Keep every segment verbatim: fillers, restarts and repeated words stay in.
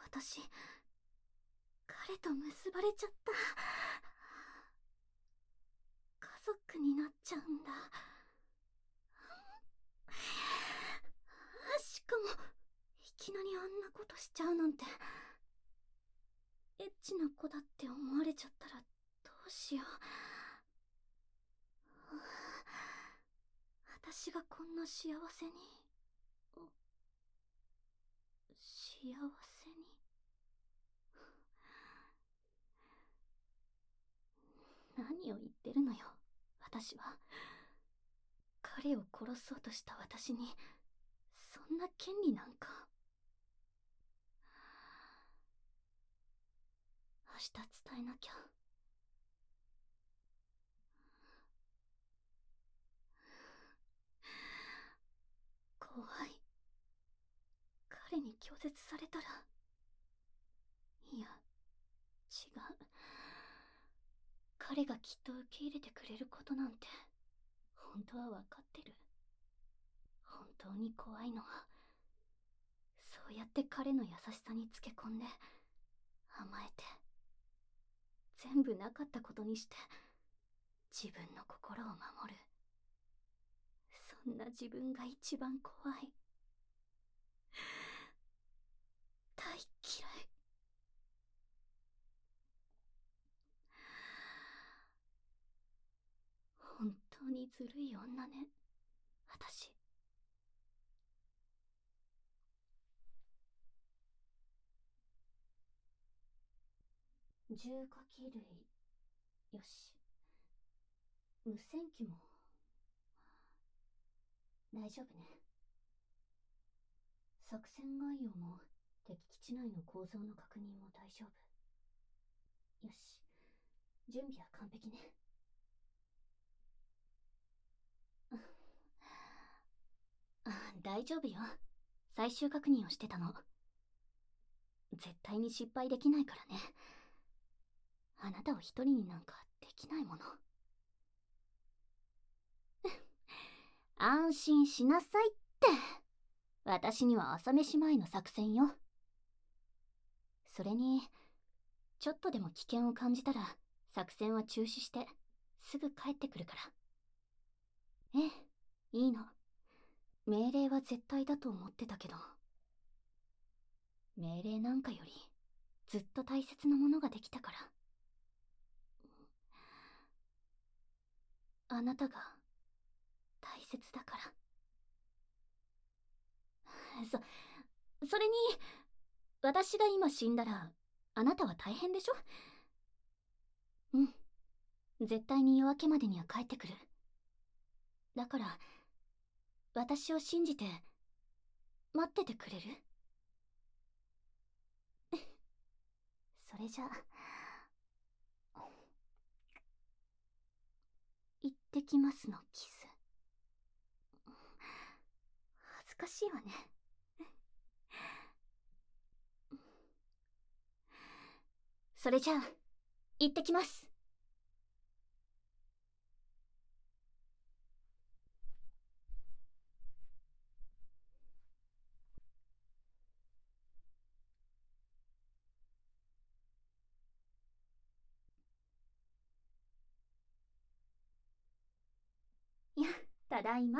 私、彼と結ばれちゃった。家族になっちゃうんだ。しかも、いきなりあんなことしちゃうなんて。エッチな子だって思われちゃったらどうしよう。私がこんな幸せに、幸せに。何を言ってるのよ、私は。彼を殺そうとした私に、そんな権利なんか。明日伝えなきゃ。怖い。彼に拒絶されたら。いや、違う。彼がきっと受け入れてくれることなんて、本当は分かってる。本当に怖いのは、そうやって彼の優しさにつけ込んで、甘えて、全部なかったことにして、自分の心を守る。そんな自分が一番怖い。大嫌い。本当にずるい女ね、私。重火器類、よし。無線機も大丈夫ね。作戦概要も敵基地内の構造の確認も大丈夫。よし、準備は完璧ね。あ、大丈夫よ。最終確認をしてたの。絶対に失敗できないからね。あなたを一人になんかできないもの。安心しなさいって。私には朝飯前の作戦よ。それに、ちょっとでも危険を感じたら作戦は中止してすぐ帰ってくるから。ええ、いいの。命令は絶対だと思ってたけど、命令なんかよりずっと大切なものができたから。あなたが大切だから。そ、それに、私が今死んだらあなたは大変でしょ？うん。絶対に夜明けまでには帰ってくる。だから、私を信じて、待っててくれる？それじゃあ、行ってきますのキス。恥ずかしいわね。それじゃあ、行ってきます。いや、ただいま。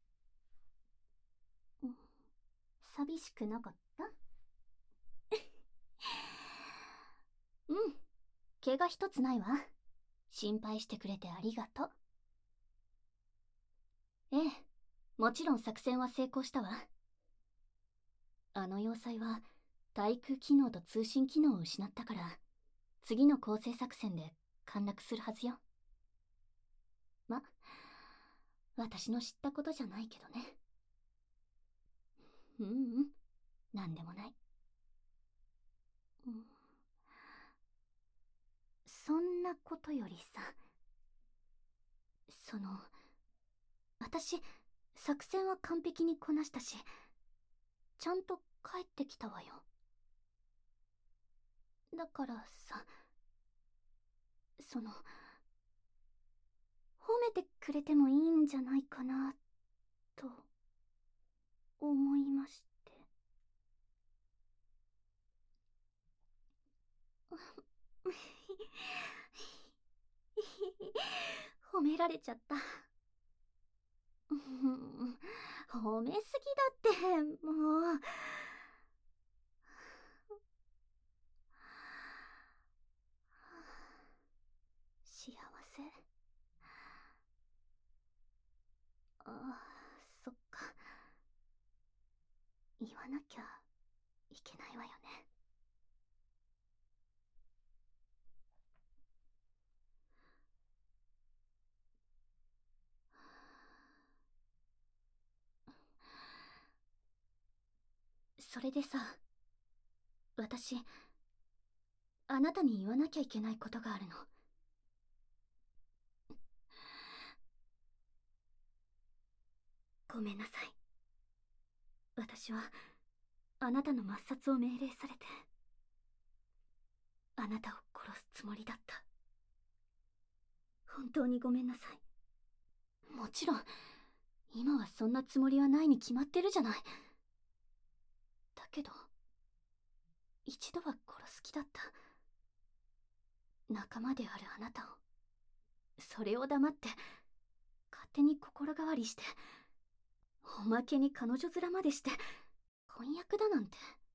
寂しくなかった？うん。怪我一つないわ。心配してくれてありがとう。ええ、もちろん作戦は成功したわ。あの要塞は対空機能と通信機能を失ったから、次の攻勢作戦で陥落するはずよ。ま、私の知ったことじゃないけどね。ううん、なんでもない。うん、そんなことよりさ、その、私、作戦は完璧にこなしたし、ちゃんと帰ってきたわよ。だからさ、その、褒めてくれてもいいんじゃないかな、と、思いまして。 褒められちゃった。うん、褒めすぎだって、もう。幸せ。ああ、そっか。言わなきゃいけないわよね。それでさ、私、あなたに言わなきゃいけないことがあるの。ごめんなさい。私は、あなたの抹殺を命令されて、あなたを殺すつもりだった。本当にごめんなさい。もちろん、今はそんなつもりはないに決まってるじゃない。だけど、一度は殺す気だった。仲間であるあなたを。それを黙って、勝手に心変わりして、おまけに彼女面までして、婚約だなんて。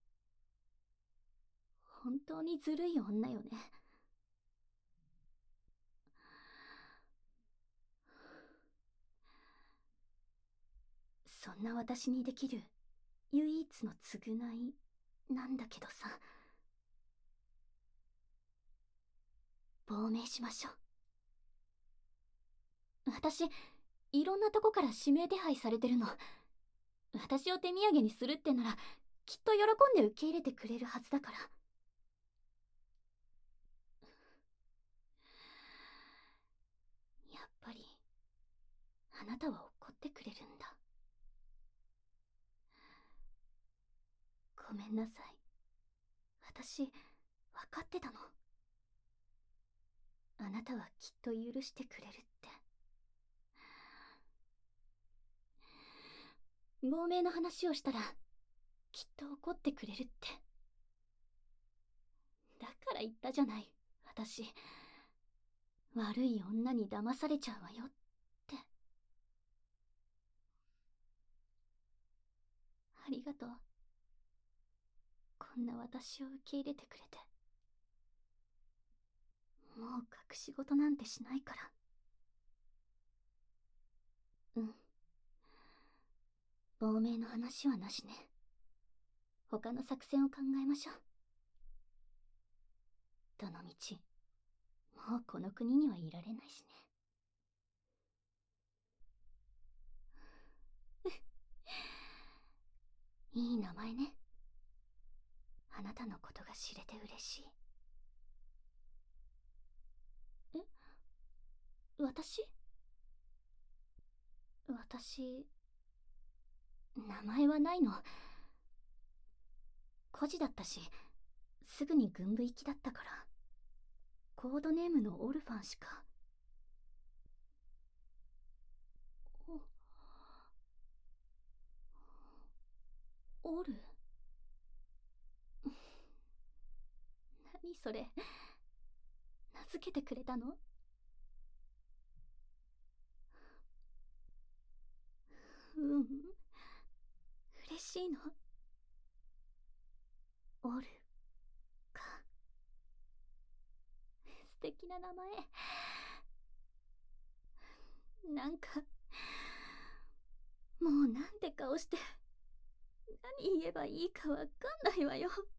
本当にずるい女よね。そんな私にできる唯一の償いなんだけどさ。亡命しましょう。私、いろんなとこから指名手配されてるの。私を手土産にするってなら、きっと喜んで受け入れてくれるはずだから。やっぱり、あなたは怒ってくれるんだ。ごめんなさい。私、分かってたの。あなたはきっと許してくれるって。亡命の話をしたら、きっと怒ってくれるって。だから言ったじゃない、私。悪い女に騙されちゃうわよって。ありがとう。こんな私を受け入れてくれて。もう隠し事なんてしないから。うん。亡命の話はなしね。他の作戦を考えましょう。どのみち、もうこの国にはいられないしね。いい名前ね。あなたのことが知れて嬉しい。え？私？私、名前はないの。孤児だったし、すぐに軍部行きだったから。コードネームのオルファンしか。お、オル？何それ。名付けてくれたの？うん、嬉しいの。オルか。素敵な名前。なんか、もうなんて顔して、何言えばいいかわかんないわよ。